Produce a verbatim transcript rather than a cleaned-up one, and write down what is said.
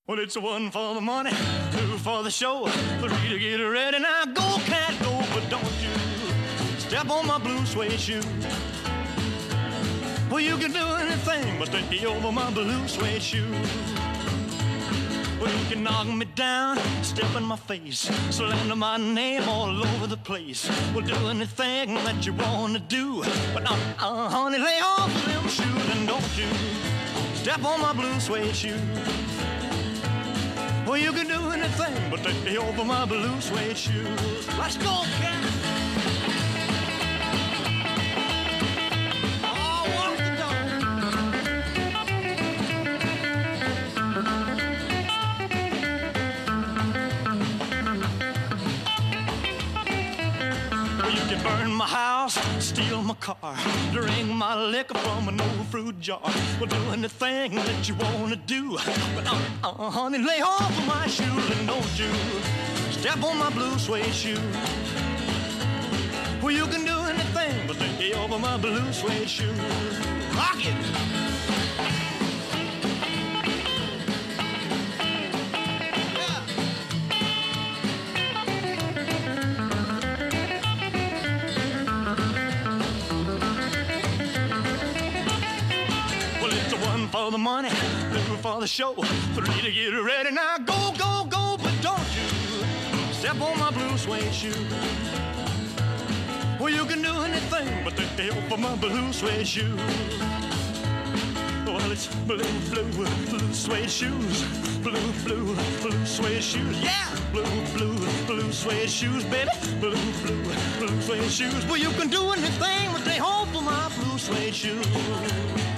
Well, it's one for the money, two for the show, three to get ready. Now go, cat, go, but don't you step on my blue suede shoe. Well, you can do anything but stay over my blue suede shoe. Well, you can knock me down, step in my face, slander my name all over the place. Well, do anything that you want to do, but uh, uh, honey, lay off them shoes and don't you step on my blue suede shoe. Well, you can do anything but take me over my blue suede shoes. Let's go, cat. Oh, walk the Well, you can burn my house, steal my car, drink my liquor from an old fruit jar. Well, do anything that you want to do, but uh, uh, honey, lay off of my shoes and don't you step on my blue suede shoe. Well, you can do anything but stay over my blue suede shoe. Rock it! One for the money, two for the show, three to get ready. Now go, go, go, but don't you step on my blue suede shoe. Well, you can do anything but take help for my blue suede shoe. Well, it's blue, blue, blue suede shoes, blue, blue, blue suede shoes, yeah, blue, blue, blue suede shoes, baby, blue, blue, blue suede shoes. Well, you can do anything but take hold for my blue suede shoes.